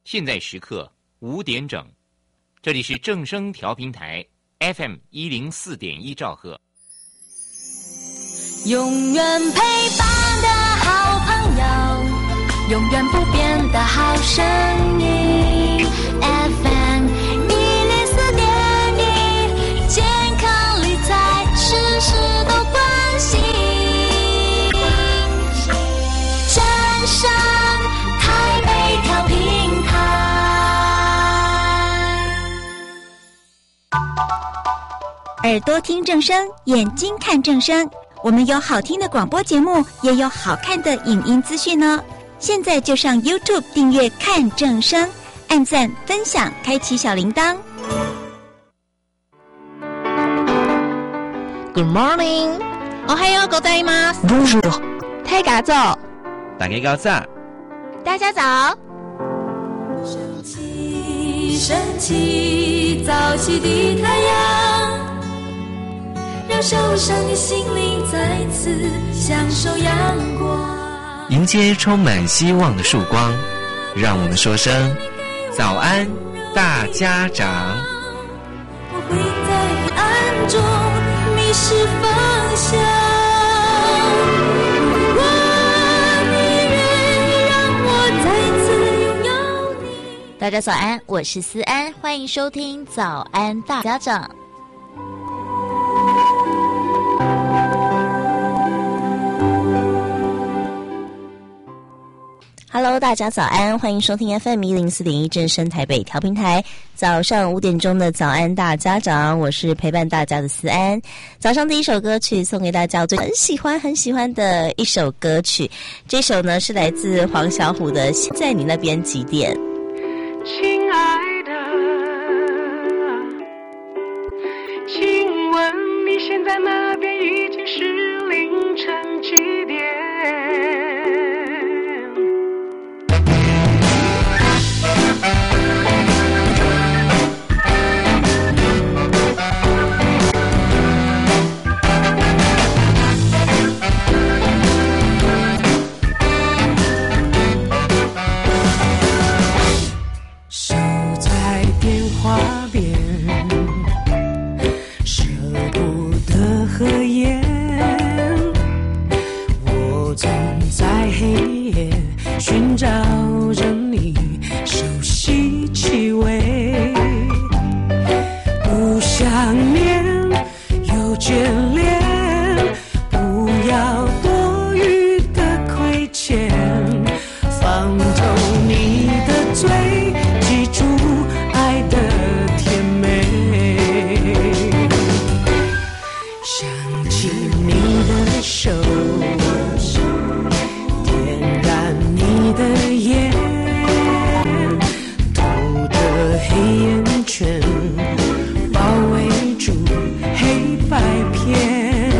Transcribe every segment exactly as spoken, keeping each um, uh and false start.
现在时刻五点整，这里是正声调频台 F M 一零四点一兆赫， 永远陪伴的好朋友，永远不变的好声音 F M 一零四点一，健康理财事事都关心，正声台北调频台。 耳朵听正声，眼睛看正声，我们有好听的广播节目，也有好看的影音资讯哦。现在就上 YouTube 订阅看正声，按赞分享，开启小铃铛。 Good morning， おはようございます。 Bonjour， 大家早， 大家早， 大家早。 升起，升起，早起的太阳，让受伤的心灵再次享受阳光。 迎接充满希望的曙光，让我们说声早安，大家长。 我会在黑暗中迷失方向，如果你愿意让我再次拥有你。 大家早安，我是思安，欢迎收听早安大家长。Hello， 大家早安，欢迎收听 F M 一零四点一正声台北调频台，早上五点钟的早安大家长，我是陪伴大家的思安。早上第一首歌曲送给大家，我最很喜欢很喜欢的一首歌曲，这首呢是来自黄小琥的《在你那边几点》。 亲爱的，请问你现在那边已经是凌晨几点？守在电话边，舍不得合眼，我总在黑夜寻找着你熟悉气味，不想念又眷恋，不要多余的亏欠，放透你的嘴，记住爱的甜美，想起你的手，点燃你的烟，透着黑眼圈，包围住黑白片，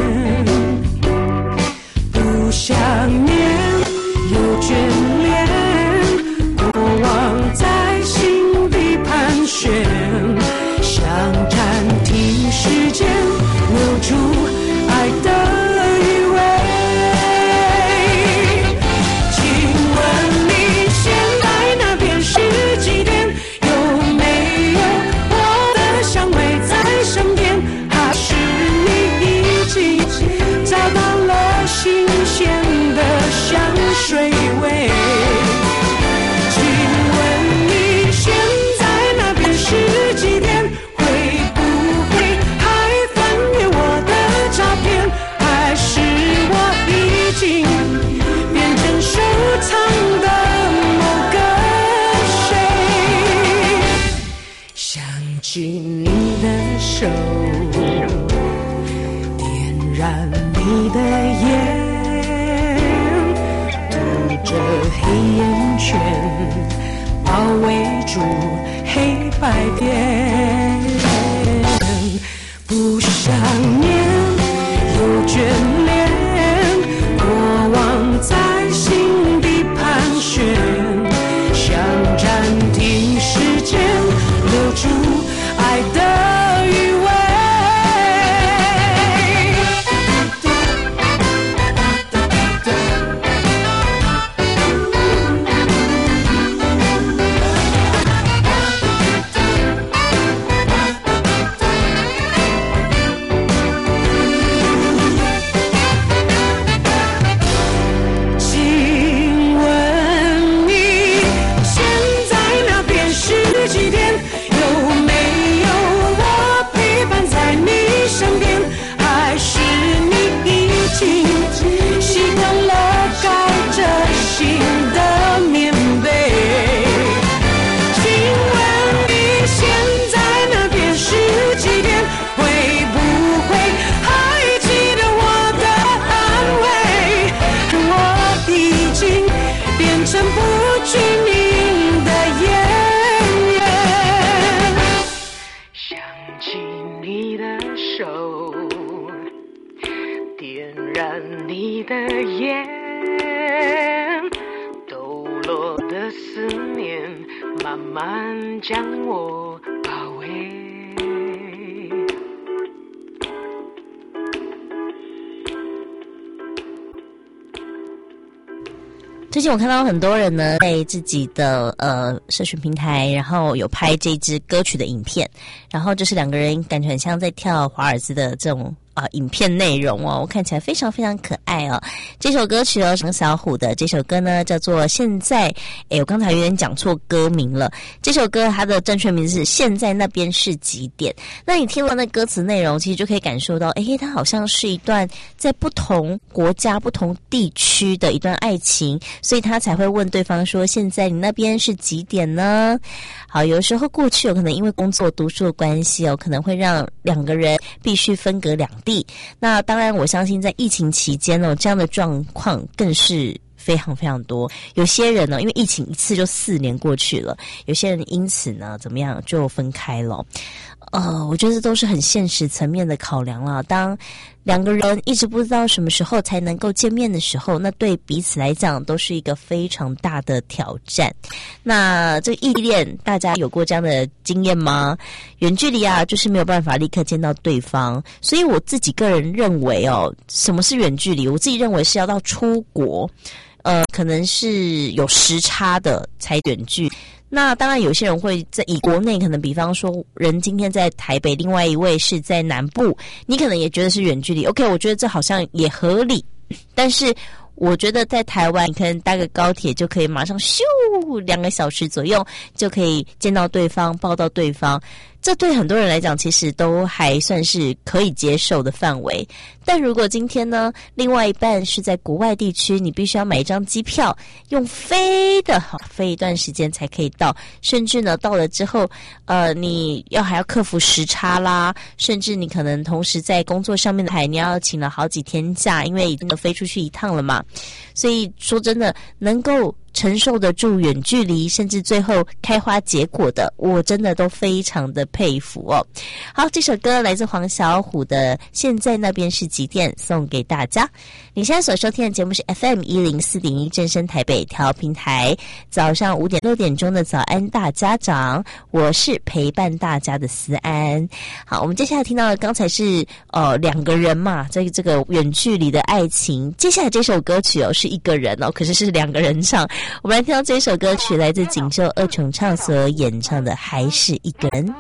不想念又眷恋，过往在心底盘旋，想暂停时间，留住爱的余味。请问你现在那边是几点？有没有我的香味在身边？还是你已经找到了新鲜的香水味？请问你现在那边是几点？会不会还翻阅我的照片？还是我已经变成收藏的某个谁？想起你的手，点燃你的烟，涂着黑眼圈，包围住黑白边，不想念又眷恋，过往在心底盘旋，想暂停时间，留住爱的余味。 的思念慢慢将我包围。 最近我看到很多人呢，在自己的呃社群平台，然后有拍这支歌曲的影片，然后就是两个人感觉很像在跳华尔兹的这种啊、呃、影片内容哦，我看起来非常非常可爱哦。这首歌曲哦，黄小琥的这首歌呢叫做《现在》，诶，我刚才有点讲错歌名了。这首歌它的正确名字是《现在那边是几点》。那你听了那歌词内容，其实就可以感受到，诶，它好像是一段在不同国家、不同地区的一段爱情，所以他才会问对方说：“现在你那边是几点呢？”好，有时候过去有可能因为工作、读书的关系哦，可能会让两个人必须分隔两地。那当然，我相信在疫情期间哦，这样的状况更是非常非常多。有些人呢，因为疫情一次就四年过去了，有些人因此呢，怎么样就分开了。呃，我觉得这都是很现实层面的考量啦。当两个人一直不知道什么时候才能够见面的时候，那对彼此来讲都是一个非常大的挑战。那这个异地恋，大家有过这样的经验吗？远距离啊，就是没有办法立刻见到对方。所以我自己个人认为哦，什么是远距离？我自己认为是要到出国，呃，可能是有时差的才远距。那当然有些人会在以国内，可能比方说人今天在台北，另外一位是在南部，你可能也觉得是远距离 OK， 我觉得这好像也合理。但是我觉得在台湾，你可能搭个高铁就可以马上咻两个小时左右就可以见到对方，抱到对方，这对很多人来讲其实都还算是可以接受的范围。但如果今天呢，另外一半是在国外地区，你必须要买一张机票，用飞的，好飞一段时间才可以到，甚至呢到了之后，呃，你要还要克服时差啦，甚至你可能同时在工作上面的还你要请了好几天假，因为已经飞出去一趟了嘛。所以说真的能够承受得住远距离，甚至最后开花结果的，我真的都非常的佩服哦。好，这首歌来自黄小琥的《现在那边是几点》，送给大家。你现在所收听的节目是 F M 一零四点一正声台北调频台，早上五点六点钟的早安大家长，我是陪伴大家的思安。好，我们接下来听到的刚才是呃两个人嘛，在这个远距离的爱情。接下来这首歌曲哦是一个人哦，可是是两个人唱。我们来听到这首歌曲，来自锦绣二重唱所演唱的《还是一个人》。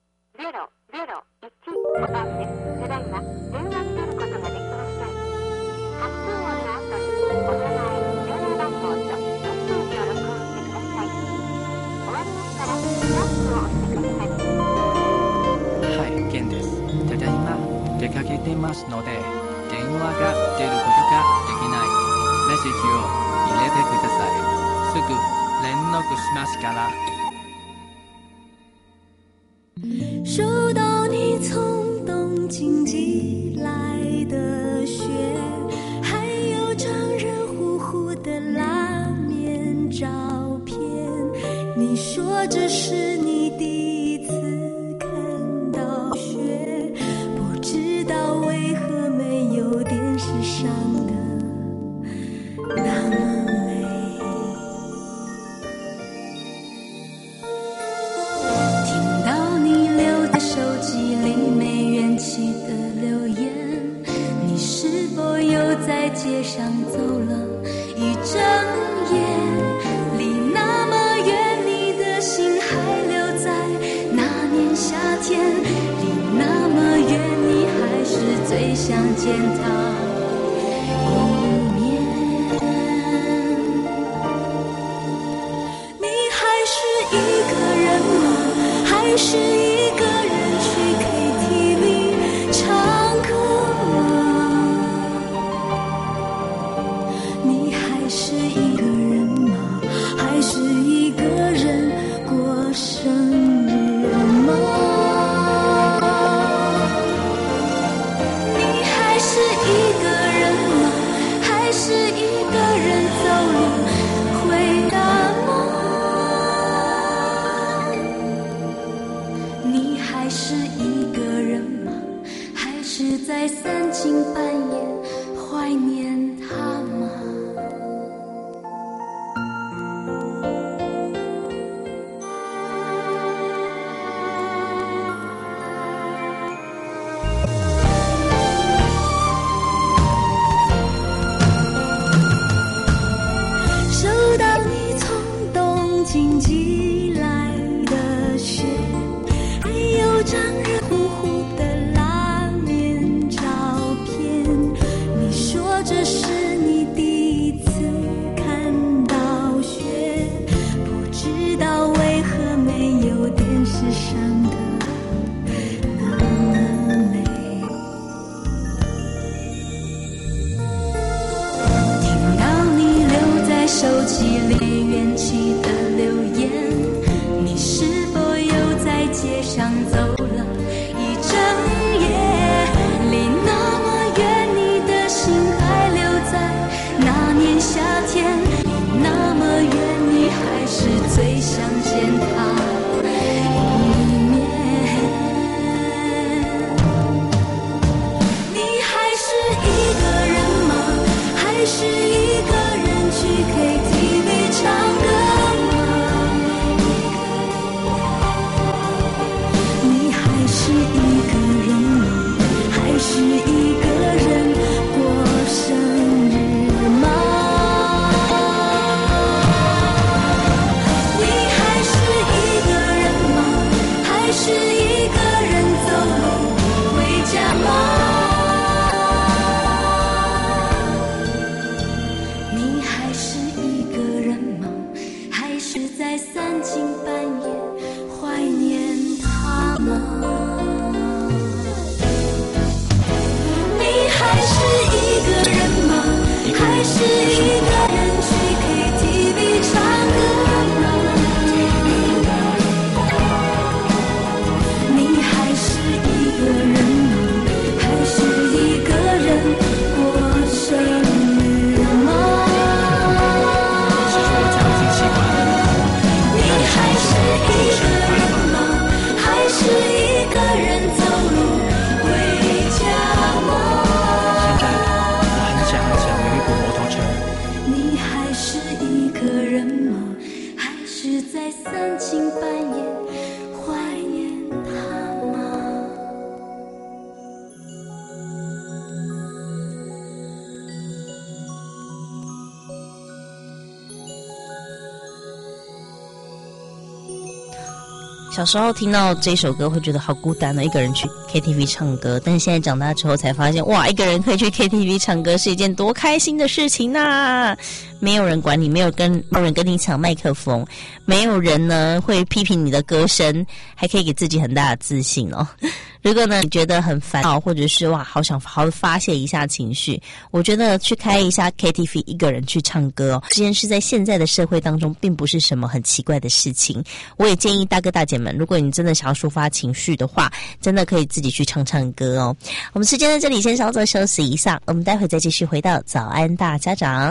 はい、ケンです。ただいま出かけてますので、電話が出ることができない。メッセージを入れてください。すぐ連絡しますから。 收到你从东京寄来的雪，还有张热乎乎的拉面照片。你说这是你第一次看到雪，不知道为何没有电视上的那么美。听到你留在手机里没元气的留言，你是否又在街上走了一整夜？离那么远，你的心还留在那年夏天，离那么远，你还是最想见他一面。你还是一个人吗？还是一个人去 K T V 唱歌吗？你还是一个人吗？还是一个人过生日吗？你还是一个人吗？还是一个人走了回答吗？你还是一个人吗？还是在三更半夜怀念他吗？ 最想见他一面。你还是一个人吗？还是一个人去 K T V 唱歌吗？你还是一个人吗？还是一个人过生日吗？你还是一个人吗？还是一个人走路回家吗？你还是一个人吗？还是在三更半夜怀念他吗？你还是一个人吗？还是一个人去 K T V 唱歌吗？你还是一个人吗？还是一个人过生日吗？ 其实我早已经习惯了。 你还是一个人吗？还是一个人走路回家吗？ 现在我很想很想有一部摩托车。 你还是一个人吗？还是在三更半夜怀念他吗？ 小时候听到这首歌会觉得好孤单哦，一个人去 K T V 唱歌。但是现在长大之后才发现，哇，一个人可以去 K T V 唱歌是一件多开心的事情呐、没有人管你，没有跟没有人跟你抢麦克风，没有人呢会批评你的歌声，还可以给自己很大的自信哦。如果呢你觉得很烦恼，或者是哇好想好好发泄一下情绪，我觉得去开一下 K T V， 一个人去唱歌哦，这件事在现在的社会当中并不是什么很奇怪的事情。我也建议大哥大姐们，如果你真的想要抒发情绪的话，真的可以自己去唱唱歌哦。我们时间在这里先稍作休息一下，我们待会再继续回到早安大家长。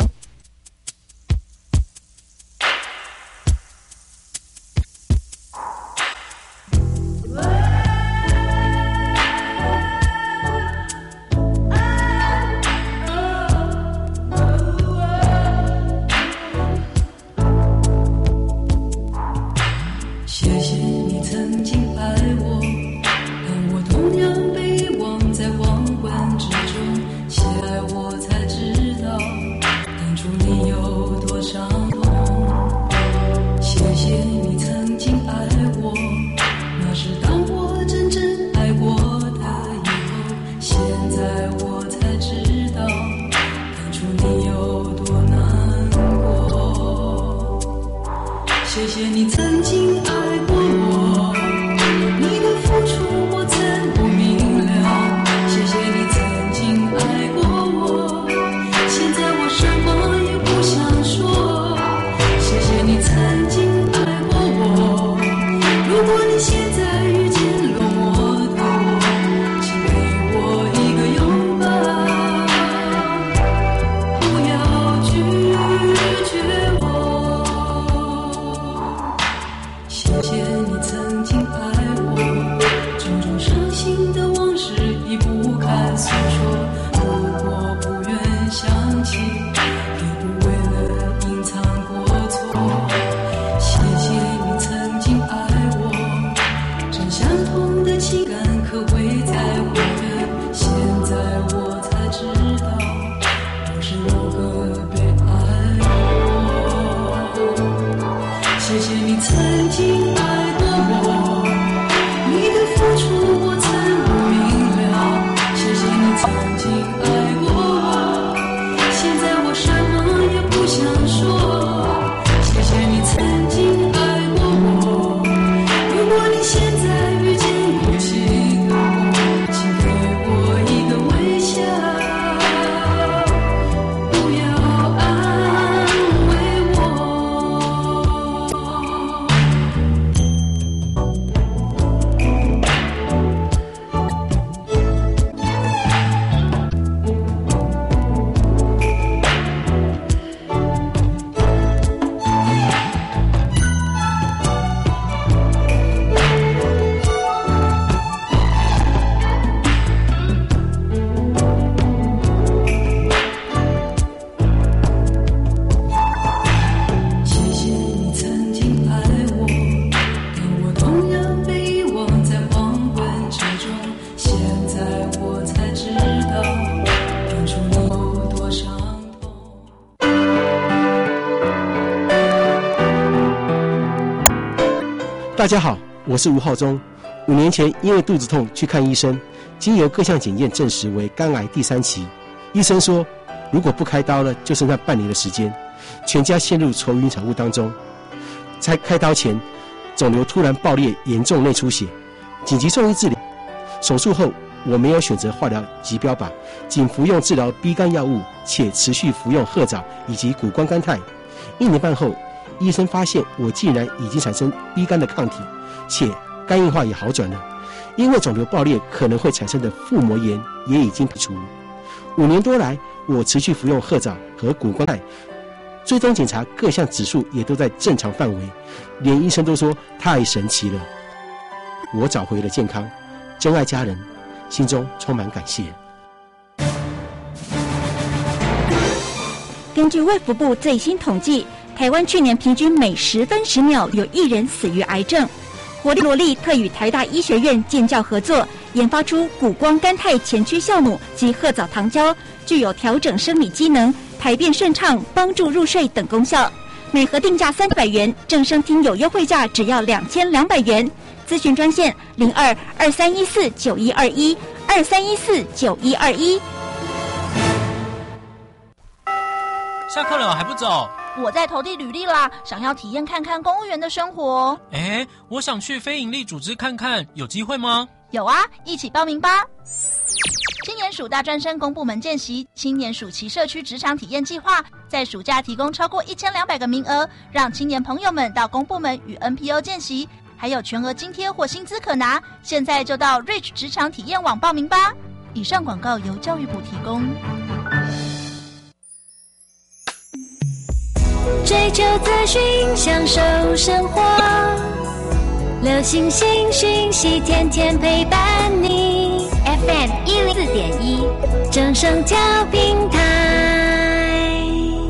大家好，我是吴浩中。五年前因为肚子痛去看医生，经由各项检验证实为肝癌第三期。医生说，如果不开刀了，就剩下半年的时间，全家陷入愁云惨雾当中。在开刀前，肿瘤突然爆裂，严重内出血，紧急送医治疗。手术后，我没有选择化疗及标靶，仅服用治疗 B 肝药物，且持续服用褐藻以及谷胱甘肽。一年半后，医生发现我竟然已经产生 B 肝的抗体，且肝硬化也好转了。因为肿瘤爆裂可能会产生的腹膜炎也已经排除。五年多来，我持续服用褐藻和谷胱肽，追踪检查各项指数也都在正常范围，连医生都说太神奇了。我找回了健康，真爱家人，心中充满感谢。 根据卫福部最新统计，台湾去年平均每十分十秒有一人死于癌症。活力罗力特与台大医学院建教合作，研发出谷胱甘肽前驱酵母及褐藻糖胶，具有调整生理机能、排便顺畅、帮助入睡等功效。每盒定价三百元，正声听友优惠价只要两千两百元。咨询专线零二二三一四九一二一二三一四九一二一。 下课了还不走？ 我在投递履历啦，想要体验看看公务员的生活。 哎，我想去非营利组织看看，有机会吗？ 有啊，一起报名吧！青年署大专生公部门见习，青年暑期社区职场体验计划，在暑假提供超过一千两百个名额，让青年朋友们到公部门与 N P O 见习，还有全额津贴或薪资可拿。现在就到 Reach 职场体验网报名吧。以上广告由教育部提供。 追求资讯，享受生活，流行新讯息，天天陪伴你。F M 一零四点一，正声调频台。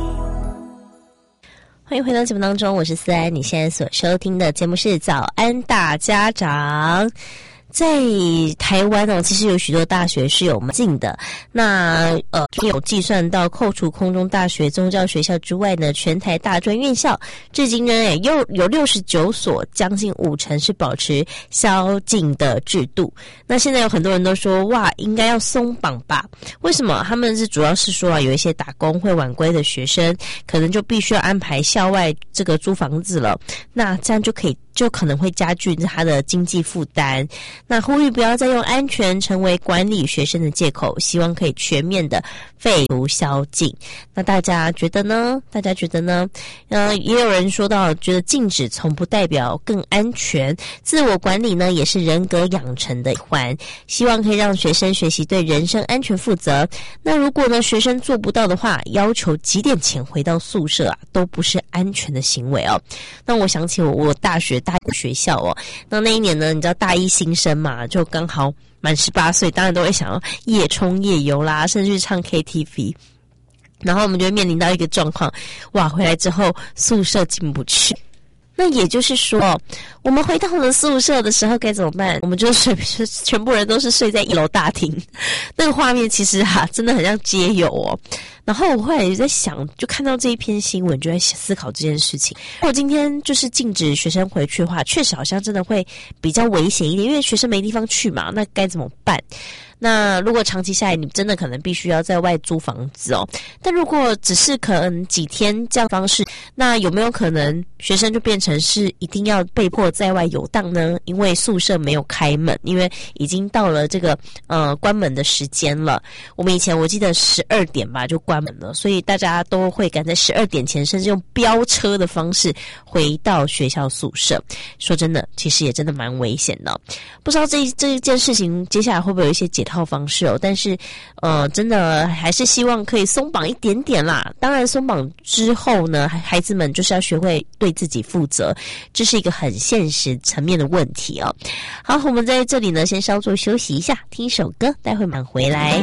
欢迎回到节目当中，我是思安。你现在所收听的节目是早安大家长。在台湾哦，其实有许多大学是有门禁的。那呃，有计算到扣除空中大学、宗教学校之外呢，全台大专院校至今呢也有有六十九所，将近五成是保持宵禁的制度。那现在有很多人都说，哇，应该要松绑吧？为什么？他们是主要是说啊，有一些打工会晚归的学生，可能就必须要安排校外这个租房子了。那这样就可以。就可能会加剧他的经济负担。那呼吁不要再用安全成为管理学生的借口，希望可以全面的废除宵禁。那大家觉得呢？大家觉得呢？呃，也有人说到，觉得禁止从不代表更安全，自我管理呢也是人格养成的一环，希望可以让学生学习对人身安全负责。那如果呢学生做不到的话，要求几点前回到宿舍啊，都不是安全的行为哦。那我想起我我大学大学校哦，那那一年呢，你知道大一新生嘛，就刚好满十八岁，当然都会想要夜冲夜游啦，甚至去唱 K T V。然后我们就会面临到一个状况，哇，回来之后宿舍进不去。那也就是说，我们回到了宿舍的时候该怎么办？我们就睡，全部人都是睡在一楼大厅。那个画面其实哈、啊，真的很像街友哦。然后我后来也在想，就看到这一篇新闻，就在思考这件事情。如果今天就是禁止学生回去的话，确实好像真的会比较危险一点，因为学生没地方去嘛，那该怎么办？那如果长期下来，你真的可能必须要在外租房子哦。但如果只是可能几天这样方式，那有没有可能学生就变成是一定要被迫在外游荡呢？因为宿舍没有开门，因为已经到了这个呃关门的时间了。我们以前我记得十二点吧就关门了，所以大家都会赶在十二点前，甚至用飙车的方式回到学校宿舍。说真的，其实也真的蛮危险的。不知道这这一件事情接下来会不会有一些解套方式哦？但是呃，真的还是希望可以松绑一点点啦。当然，松绑之后呢，孩子们就是要学会对自己负责，这是一个很现实层面的问题哦。好，我们在这里呢，先稍作休息一下，听一首歌，待会马上回来。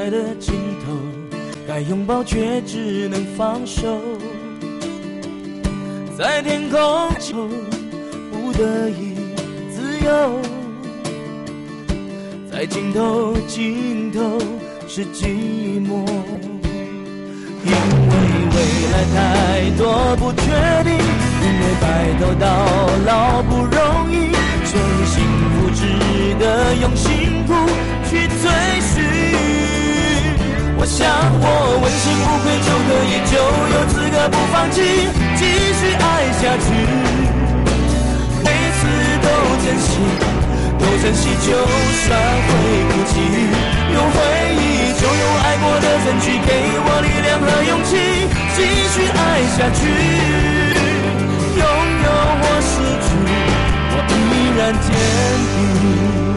爱的尽头，该拥抱却只能放手，在天空中不得已自由，在尽头尽头是寂寞，因为未来太多不确定，因为白头到老不容易，所以幸福值得用辛苦去追寻。我想我问心无愧就可以，就有资格不放弃，继续爱下去，每次都珍惜，都珍惜，就算会哭泣，有回忆就有爱过的证据，给我力量和勇气，继续爱下去。拥有或失去，我依然坚定。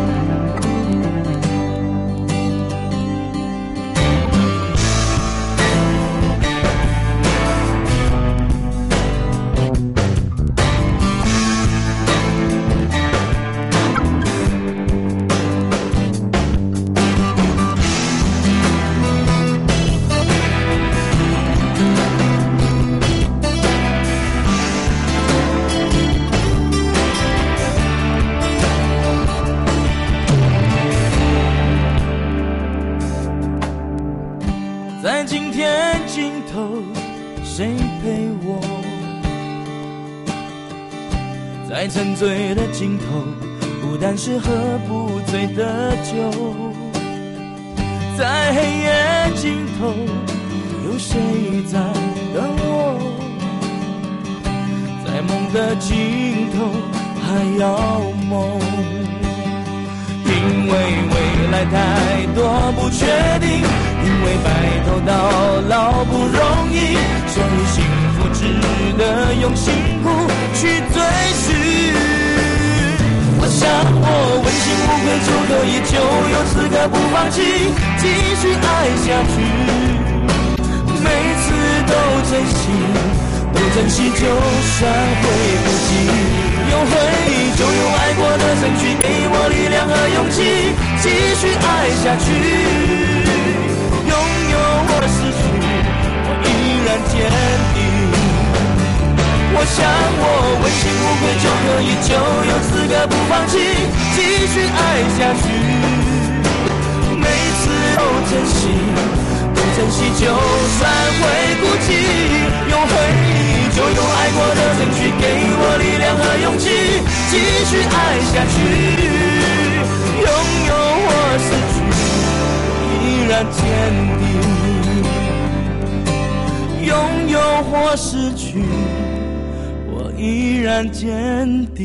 在今天尽头，谁陪我？在沉醉的尽头，不但是喝不醉的酒。在黑夜尽头，有谁在等我？在梦的尽头，还要梦。因为未来太多不确定，因为白头到老不容易，所以幸福值得用辛苦去追寻。我想我问心无愧就可以，就有资格不放弃，继续爱下去，每次都珍惜，都珍惜，就算会不及，有回忆就有爱过的证据，给我力量和勇气，继续爱下去。拥有或失去，我依然坚定。我想我问心无愧就可以，就有资格不放弃，继续爱下去，每次都珍惜，都珍惜，就算会孤寂，有回忆就有爱过的证据，给我力量和勇气，继续爱下去。拥有或失去，依然坚定。拥有或失去，我依然坚定。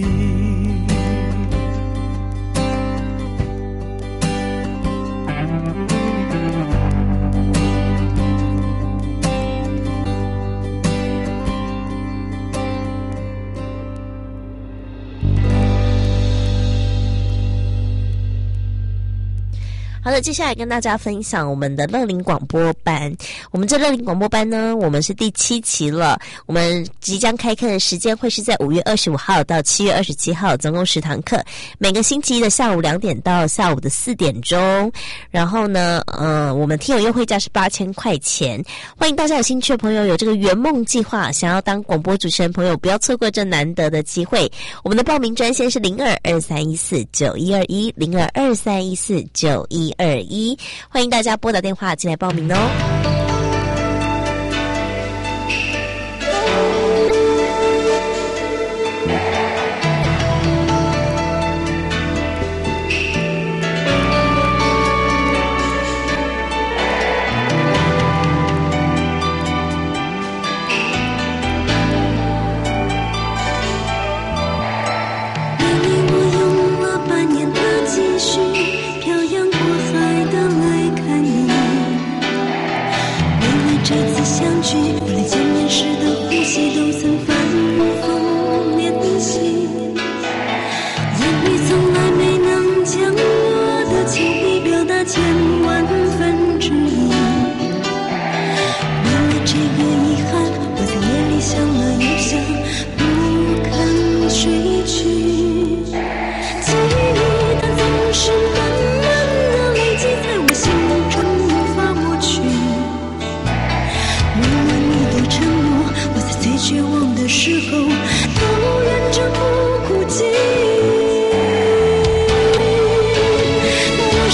好的，接下来跟大家分享我们的乐龄广播班。我们这乐龄广播班呢，我们是第七期了。我们即将开课的时间会是在五月二十五号到七月二十七号，总共十堂课，每个星期一的下午两点到下午的四点钟。然后呢，呃，我们听友优惠价是八千块钱。欢迎大家有兴趣的朋友，有这个圆梦计划，想要当广播主持人朋友，不要错过这难得的机会。我们的报名专线是零二二三一四九一二一零二二三一四九一二一，欢迎大家拨打电话进来报名哦。 漂洋过海的来看你，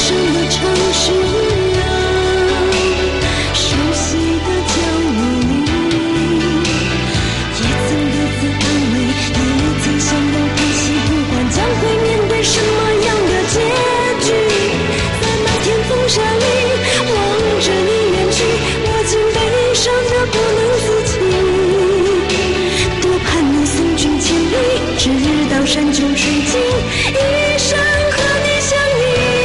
生的城市啊，熟悉的角落里，也曾彼此安慰，也曾相拥叹息，不管将会面对什么样的结局，在漫天风沙里望着你远去，我竟悲伤的不能自己，多盼能送君千里，直到山穷水尽，一生和你相依。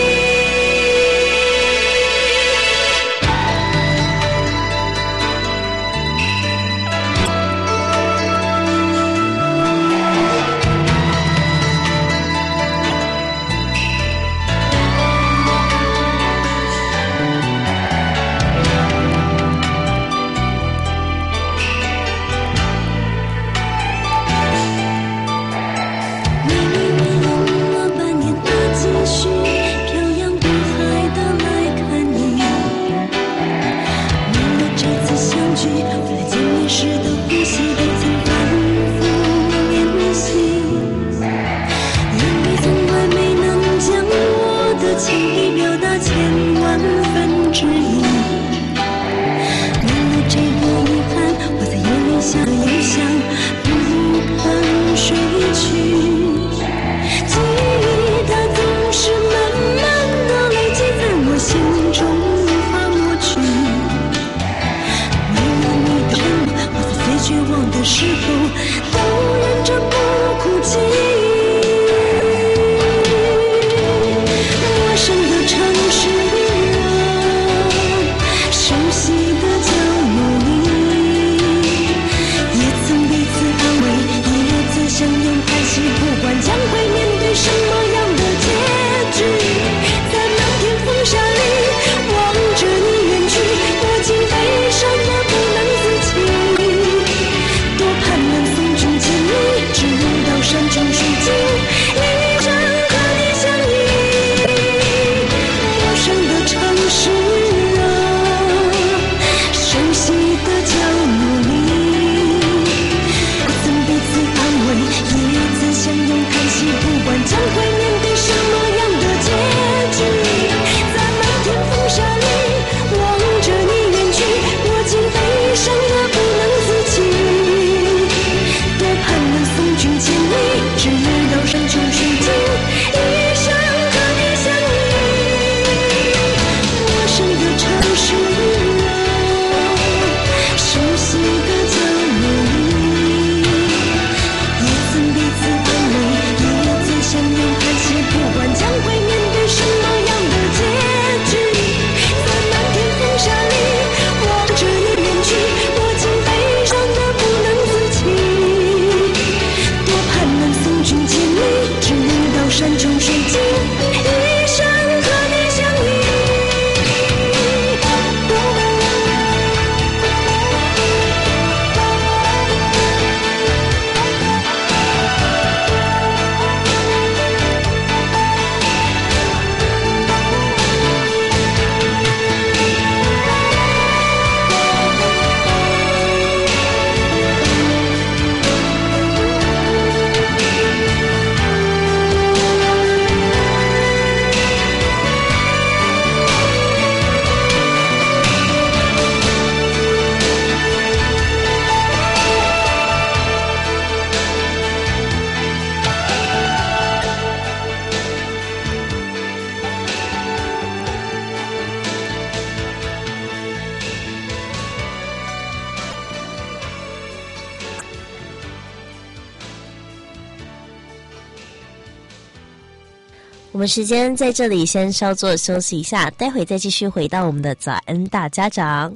我们时间在这里先稍作休息一下，待会再继续回到我们的早安大家长。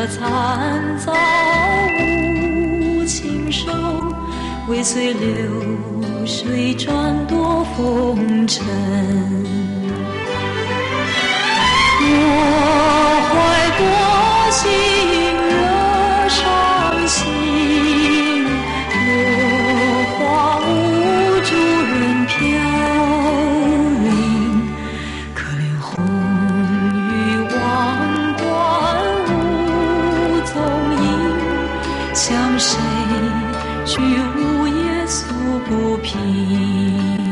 残造无情手，未随流水转多风尘。我怀多情惹伤心，落花无主人飘零，可怜红雨望断无踪影，向谁去午夜诉不平。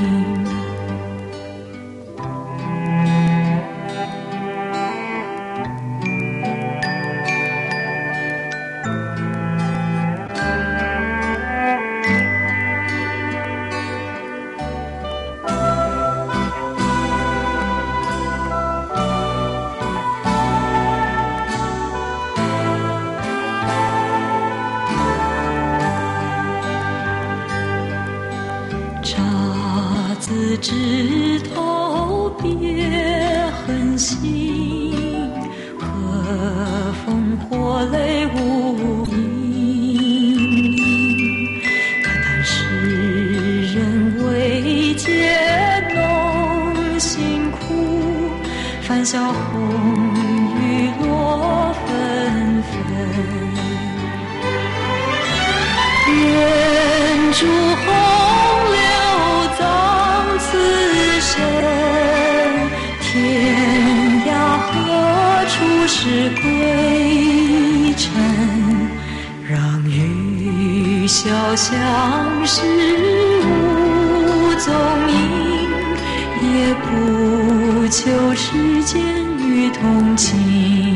枝头别痕心，和风或泪无影。看看世人为解浓辛苦，翻晓红雨落纷纷。愿烛红柳葬此生，天涯何处是归程？让雨潇相识无踪影，也不求世间与同情。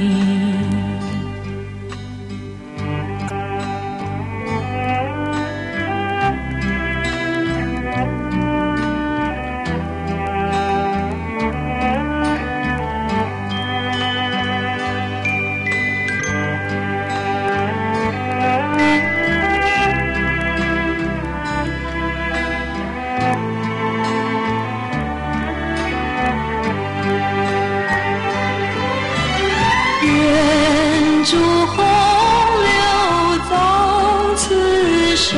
烛红柳葬此生，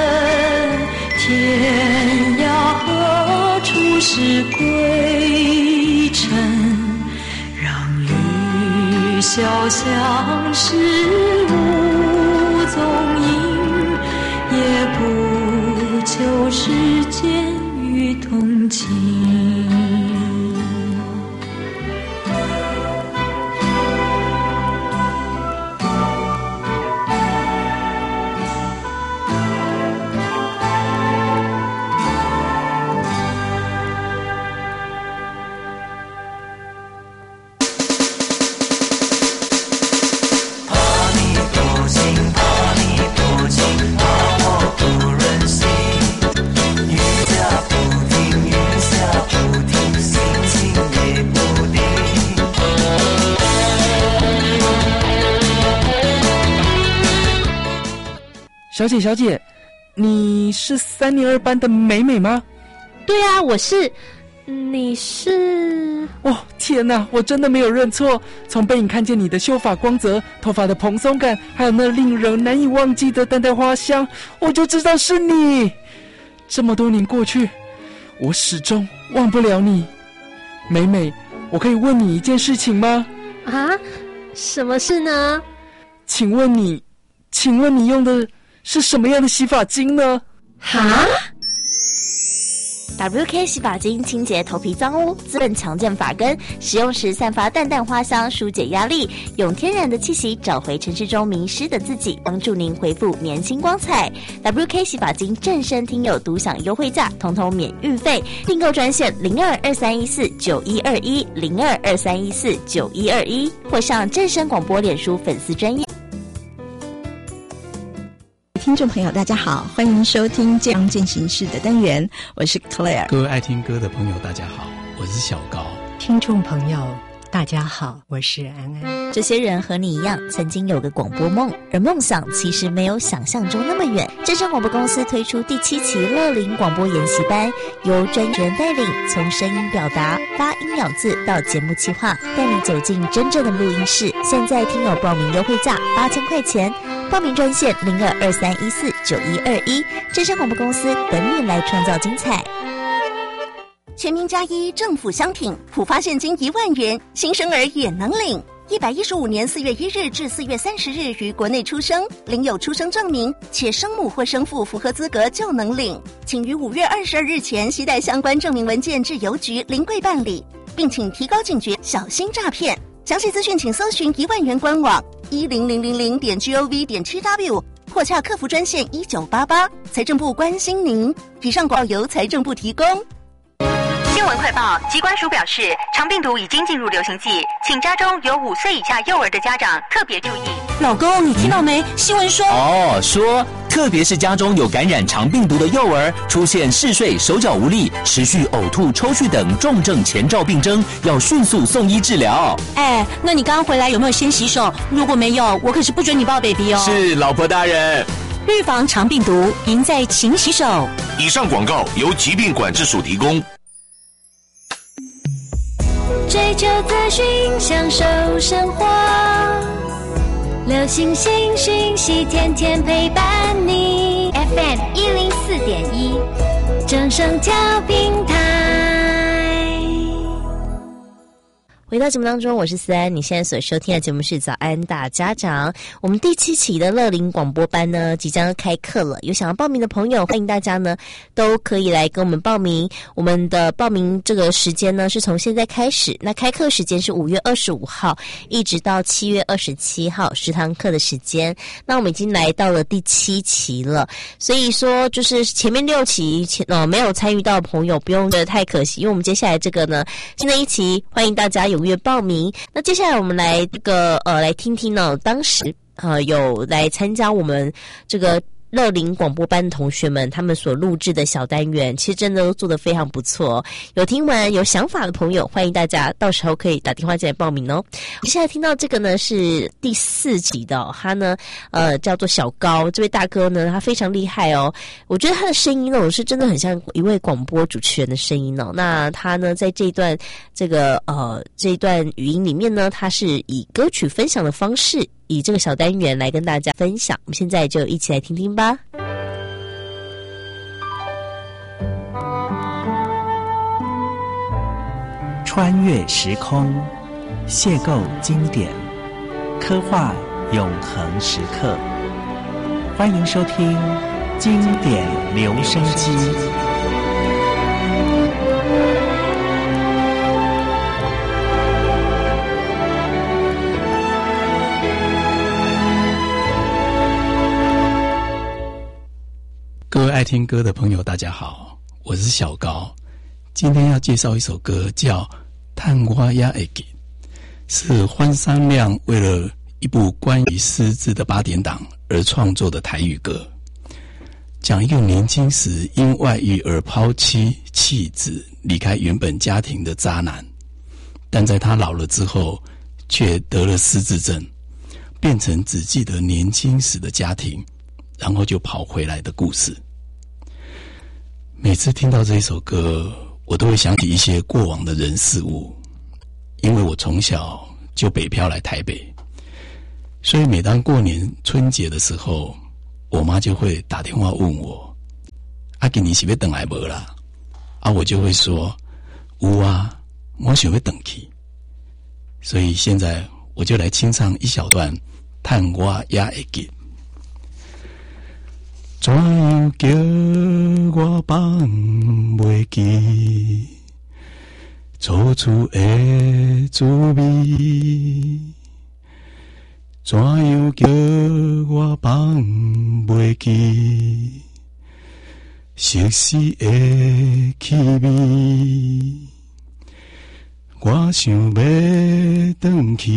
天涯何处是归程？让雨潇相识无踪影，也不求世间与同情。 小姐，小姐，你是三年二班的美美吗？ 对啊，我是。你是？ 哦，天哪，我真的没有认错。从背影看见你的秀发光泽、头发的蓬松感，还有那令人难以忘记的淡淡花香，我就知道是你。这么多年过去，我始终忘不了你。美美，我可以问你一件事情吗？ 啊？什么事呢？ 请问你，请问你用的是什么样的洗发精呢？ 哈 W K 洗发精清洁头皮脏污，滋润强健发根，使用时散发淡淡花香，疏解压力，用天然的气息找回城市中迷失的自己，帮助您恢复年轻光彩。W K 洗发精正身听友独享优惠价，统统免运费，订购专线零二二三一四九一二一零二二三一四九一二一，或上正声广播脸书粉丝专页。 听众朋友大家好，欢迎收听健康进行式的单元，我是 Claire。 各位爱听歌的朋友大家好，我是小高。 听众朋友大家好，我是安安。 这些人和你一样，曾经有个广播梦，而梦想其实没有想象中那么远。正声广播公司推出第七期乐龄广播研习班，由专业人带领，从声音表达、发音咬字到节目企划，带你走进真正的录音室。现在听友报名优惠价八千块钱，报名专线零二二三一四九一二一。正声广播公司等你来创造精彩。 全民加一政府相挺，普发现金一万元，新生儿也能领。一百一十五年四月一日至四月三十日于国内出生，领有出生证明，且生母或生父符合资格就能领。请于五月二十二日前携带相关证明文件至邮局临柜办理，并请提高警觉，小心诈骗。详细资讯请搜寻一万元官网一零零零零点 gov 点 tw 或洽客服专线一九八八。财政部关心您。以上广告由财政部提供。 新闻快报，疾管署表示，肠病毒已经进入流行季，请家中有五岁以下幼儿的家长特别注意。 老公，你听到没？新闻说哦，说特别是家中有感染肠病毒的幼儿，出现嗜睡、手脚无力、持续呕吐、抽搐等重症前兆病征，要迅速送医治疗。 哎，那你刚刚回来有没有先洗手？如果没有，我可是不准你抱 baby 哦。 是，老婆大人。 预防肠病毒，赢在勤洗手。 以上广告由疾病管制署提供。 追求资讯，享受生活，流行新讯息，天天陪伴你。F M 一零四点一，正声调频台。 回到节目当中，我是思安。你现在所收听的节目是早安大家长。我们第七期的乐龄广播班呢即将开课了，有想要报名的朋友，欢迎大家呢都可以来跟我们报名。我们的报名这个时间呢是从现在开始，那开课时间是五月二十五号一直到七月二十七号，十堂课的时间。那我们已经来到了第七期了，所以说就是前面六期前呃没有参与到的朋友不用觉得太可惜，因为我们接下来这个呢新的一期，欢迎大家踊跃报名。那接下来我们来这个呃来听听呢，当时呃有来参加我们这个乐龄广播班的同学们，他们所录制的小单元，其实真的都做得非常不错。有听完有想法的朋友，欢迎大家到时候可以打电话进来报名哦。接下来听到这个呢是第四集的、哦，他呢呃叫做小高，这位大哥呢他非常厉害哦，我觉得他的声音呢是真的很像一位广播主持人的声音哦。那他呢在这一段这个呃这一段语音里面呢，他是以歌曲分享的方式，以这个小单元来跟大家分享。我们现在就一起来听听吧。 穿越时空，邂逅经典，刻画永恒时刻。欢迎收听《经典留声机》。 各位爱听歌的朋友，大家好，我是小高。今天要介绍一首歌，叫《探我也会记》，是欢山亮为了一部关于失智的八点档而创作的台语歌，讲一个年轻时因外遇而抛妻弃子离开原本家庭的渣男，但在他老了之后却得了失智症，变成只记得年轻时的家庭，然后就跑回来的故事。每次听到这一首歌，我都会想起一些过往的人事物，因为我从小就北漂来台北，所以每当过年春节的时候，我妈就会打电话问我：“啊，今年是要回来没啦？”啊，我就会说：“有啊，我想要回去。”所以现在我就来清唱一小段《探我也会记》。怎样叫我放袂记？楚楚的滋味。怎样叫我放袂记？熟悉的气味。我想要回去。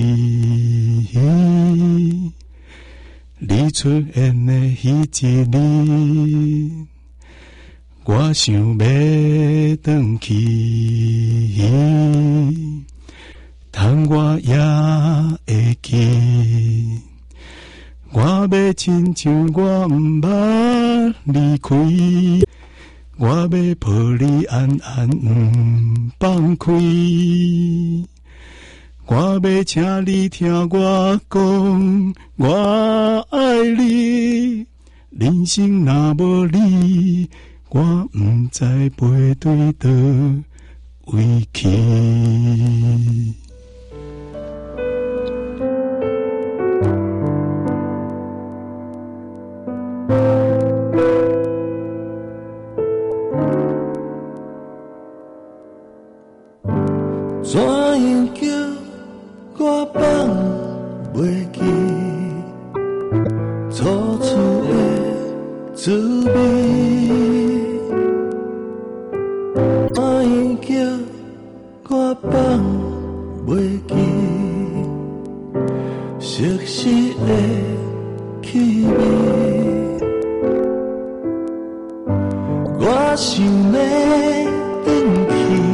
你出现的迄一日，我想要回去。 但我也会记。我要亲像我毋捌离开，我要抱你安安毋放开，我要请你听我讲，我爱你，人生若无你，我毋知飞对倒位去。 怎样叫我放袂记初次的滋味？怎样叫我放袂记熟悉的气味？我想要回去。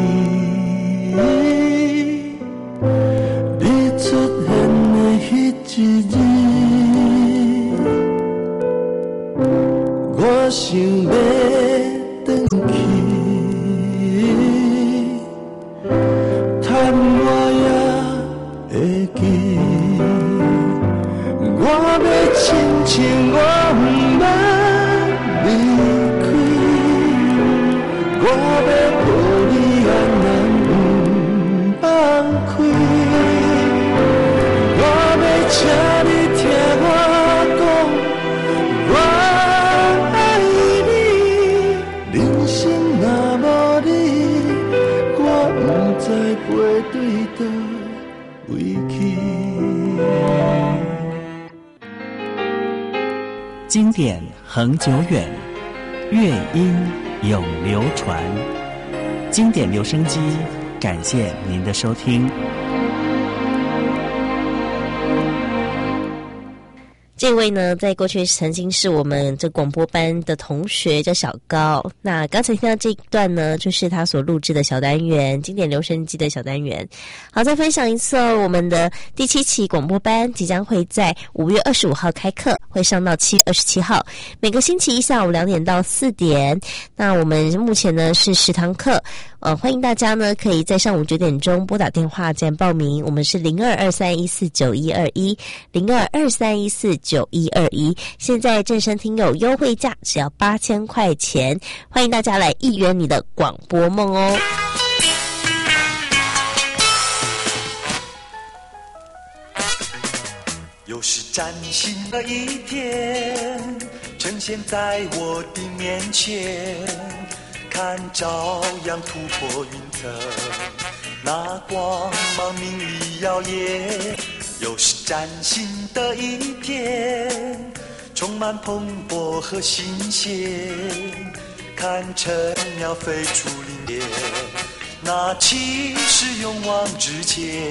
出现的迄一日，我想要回去，但我也会记，我要亲像我毋捌离开，我要抱你安安毋放开。请你听我讲，我爱你，人生若无你，我不知飞对倒位去。 经典恒久远，乐音永流传。经典留声机，感谢您的收听。 这位呢，在过去曾经是我们这广播班的同学，叫小高。那刚才听到这一段呢，就是他所录制的小单元，经典留声机的小单元。好，再分享一次哦，我们的第七期广播班即将会在五月二十五号开课，会上到七月二十七号，每个星期一下午两点到四点。那我们目前呢是十堂课，呃，欢迎大家呢可以在上午九点钟拨打电话进来报名，我们是零二二三一四九一二一零二二三一四九一二一，现在正声听友优惠价只要八千块钱，欢迎大家来一圆你的广播梦哦。 又是崭新的一天，呈现在我的面前，看朝阳突破云层，那光芒明丽耀眼。又是崭新的一天，充满蓬勃和新鲜，看晨鸟飞出林间，那气势勇往直前。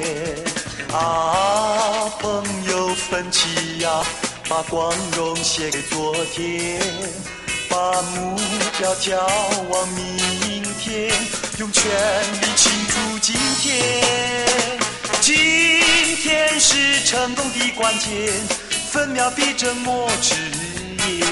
啊，朋友奋起呀，把光荣写给昨天，把目标眺望明天，用全力庆祝今天。今天是成功的关键，分秒必争莫之言。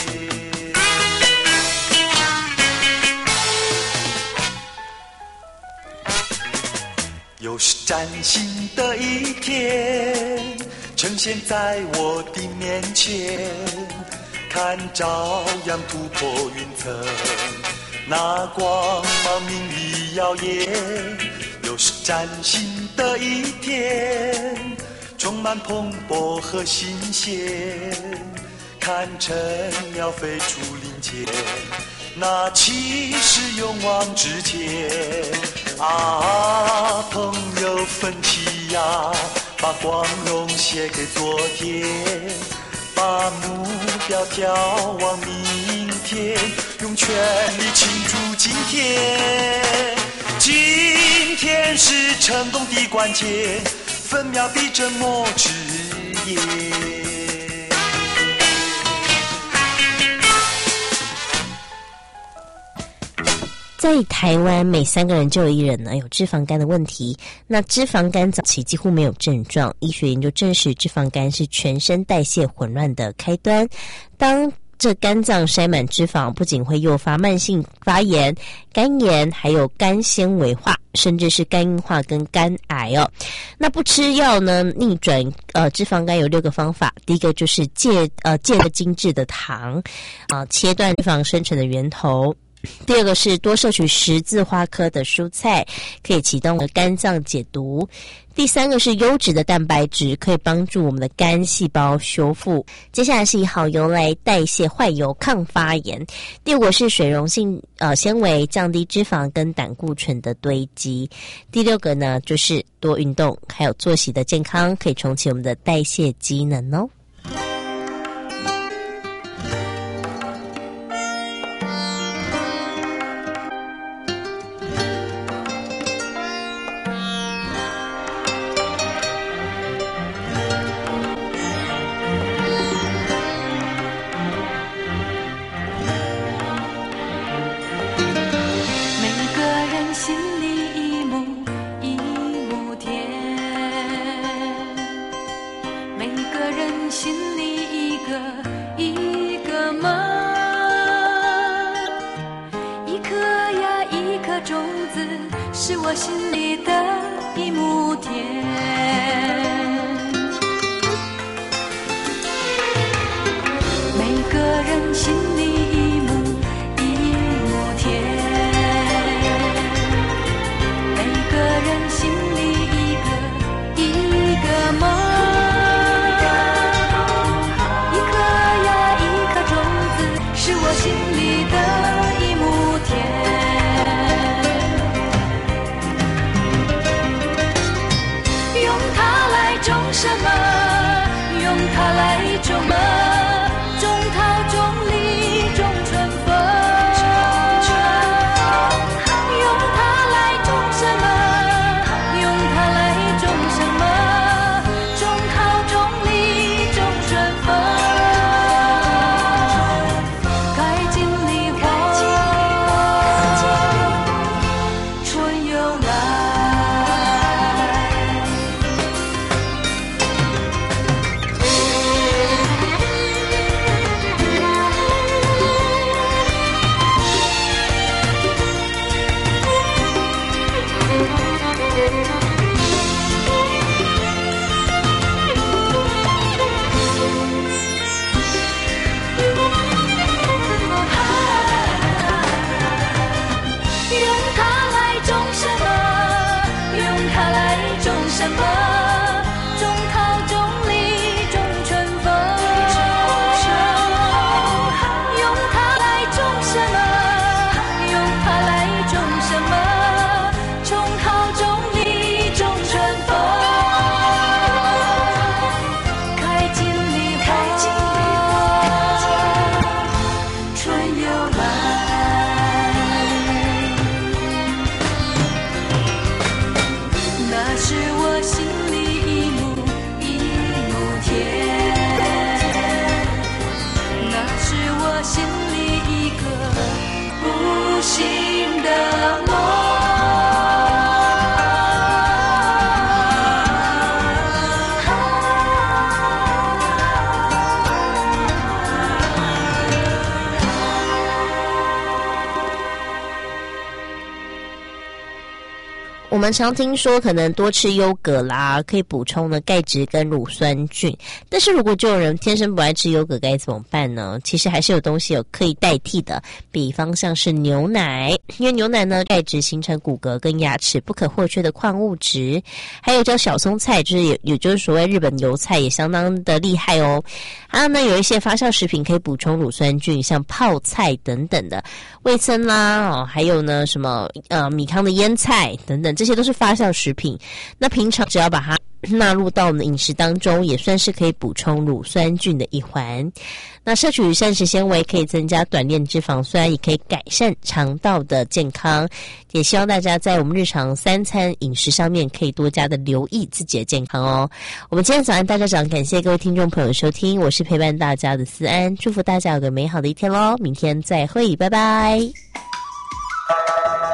又是崭新的一天，呈现在我的面前，看朝阳突破云层，那光芒明丽耀眼。又是崭新的一天，充满蓬勃和新鲜，看晨鸟飞出林间，那气势勇往直前。啊，朋友奋起呀，把光荣写给昨天，把目标眺望明天，用全力庆祝今天。今天是成功的关键，分秒必争莫之言。 在在台湾，每三个人就有一人呢有脂肪肝的问题。那脂肪肝早期几乎没有症状，医学研究证实，脂肪肝是全身代谢混乱的开端。当这肝脏塞满脂肪，不仅会诱发慢性发炎、肝炎，还有肝纤维化，甚至是肝硬化跟肝癌哦。那不吃药呢，逆转呃脂肪肝有六个方法。第一个就是戒呃戒了精致的糖，啊、呃、切断脂肪生成的源头。第二个是多摄取十字花科的蔬菜，可以启动肝脏解毒。第三个是优质的蛋白质，可以帮助我们的肝细胞修复。接下来是以好油来代谢坏油，抗发炎。第五个是水溶性呃纤维，降低脂肪跟胆固醇的堆积。第六个呢就是多运动，还有作息的健康，可以重启我们的代谢机能哦。我们常听说可能多吃优格啦，可以补充呢钙质跟乳酸菌。但是如果就有人天生不爱吃优格，该怎么办呢？其实还是有东西有可以代替的，比方像是牛奶，因为牛奶呢钙质形成骨骼跟牙齿不可或缺的矿物质。还有叫小松菜，就是也也就是所谓日本油菜，也相当的厉害哦。还有呢有一些发酵食品可以补充乳酸菌，像泡菜等等的，味噌啦，哦，还有呢什么呃米糠的腌菜等等，这些都是发酵食品。那平常只要把它纳入到我们的饮食当中，也算是可以补充乳酸菌的一环。那摄取膳食纤维可以增加短链脂肪酸，也可以改善肠道的健康。也希望大家在我们日常三餐饮食上面可以多加的留意自己的健康哦。我们今天早安大家长，感谢各位听众朋友收听，我是陪伴大家的思安，祝福大家有个美好的一天咯，明天再会，拜拜。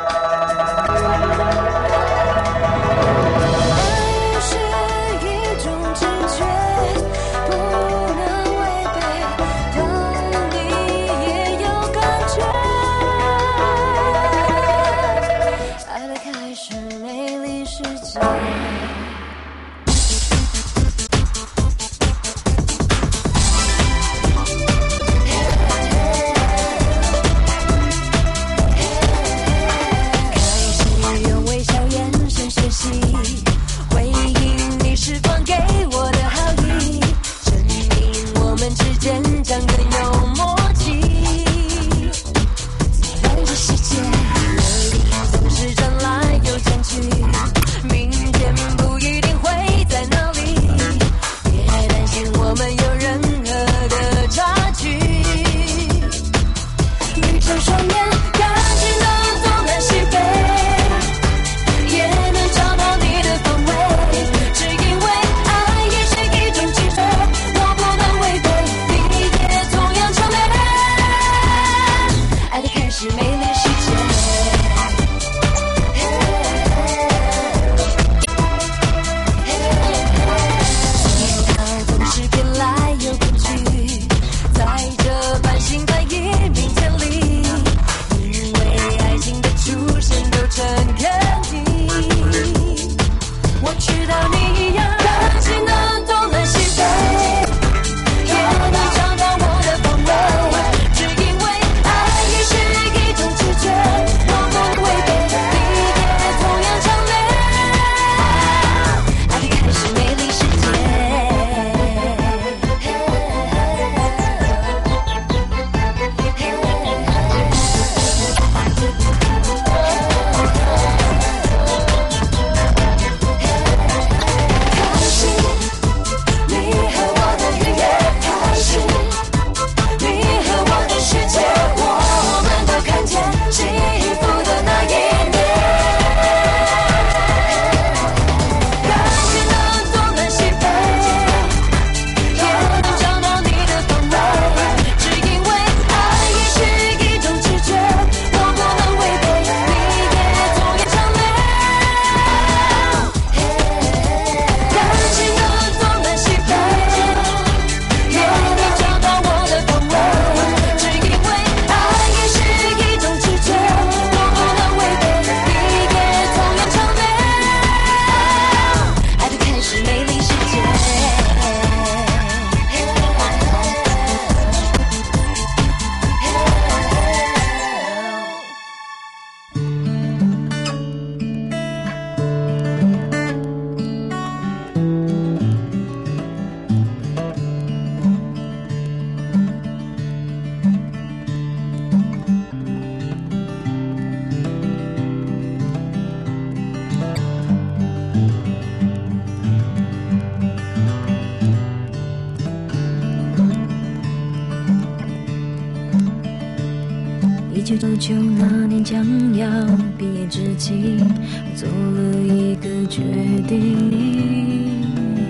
九九九那年将要毕业之际，我做了一个决定。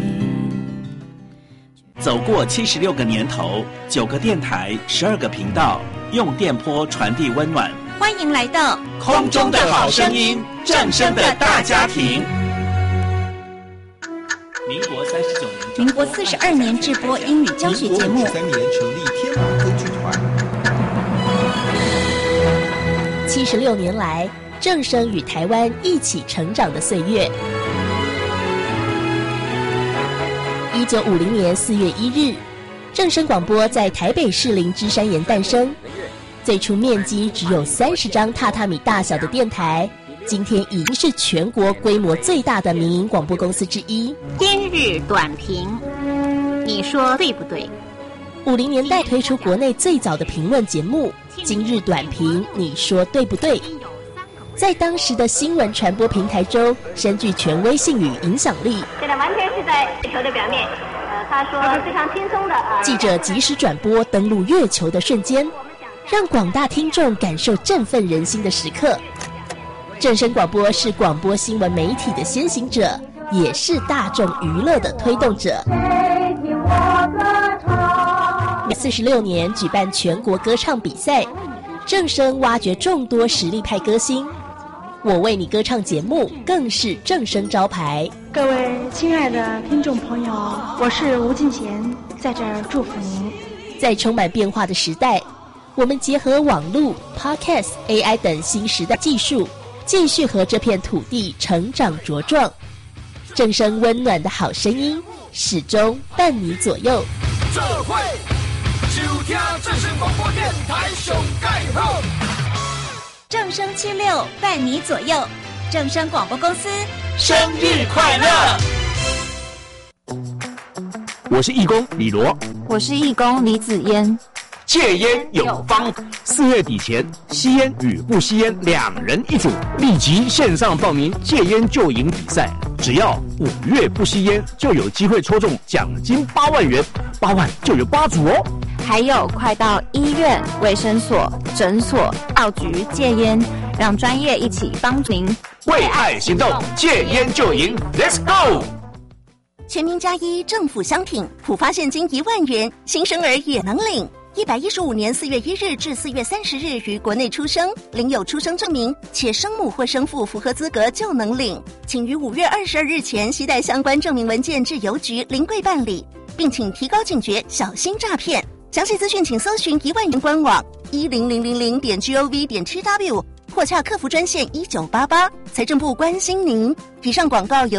走过七十六个年头，九个电台，十二个频道，用电波传递温暖。 欢迎来到空中的好声音，正声的大家庭。民国三十九年， 民国四十二年制播英语教学节目。 三年成立天马歌剧团。 七十六年来，正声与台湾一起成长的岁月。一九五零年四月一日，正声广播在台北士林芝山岩诞生。最初面积只有三十张榻榻米大小的电台，今天已经是全国规模最大的民营广播公司之一。 今日短评，你说对不对？ 五零年代推出国内最早的评论节目《今日短评》，你说对不对？在当时的新闻传播平台中，深具权威性与影响力。 现在完全是在球的表面，呃，他说非常轻松的啊。 记者及时转播登陆月球的瞬间，让广大听众感受振奋人心的时刻。正声广播是广播新闻媒体的先行者，也是大众娱乐的推动者。四十六年举办全国歌唱比赛，正声挖掘众多实力派歌星。我为你歌唱节目更是正声招牌。 各位亲爱的听众朋友，我是吴敬贤，在这儿祝福您。 在充满变化的时代，我们结合网络、Podcast、A I 等新时代技术，继续和这片土地成长茁壮。正声温暖的好声音，始终伴你左右。 这会就听正声广播电台上盖好。 正声七六伴你左右，正声广播公司生日快乐！我是义工李罗， 我是义工李子嫣。 戒烟有方，四月底前，吸烟与不吸烟两人一组，立即线上报名戒烟就赢比赛。只要五月不吸烟，就有机会抽中奖金八万元，八万就有八组哦。 还有，快到医院、卫生所、诊所、药局戒烟，让专业一起帮助您为爱行动，戒烟就赢 ，Let's go！ 全民加一政府商品，普发现金一万元，新生儿也能领。一百一十五年四月一日至四月三十日于国内出生，领有出生证明，且生母或生父符合资格就能领。请于五月二十二日前携带相关证明文件至邮局临柜办理，并请提高警觉，小心诈骗。详细资讯请搜寻一万元官网一零零零零点 gov 点 tw 或洽客服专线一九八八。财政部关心您。以上广告由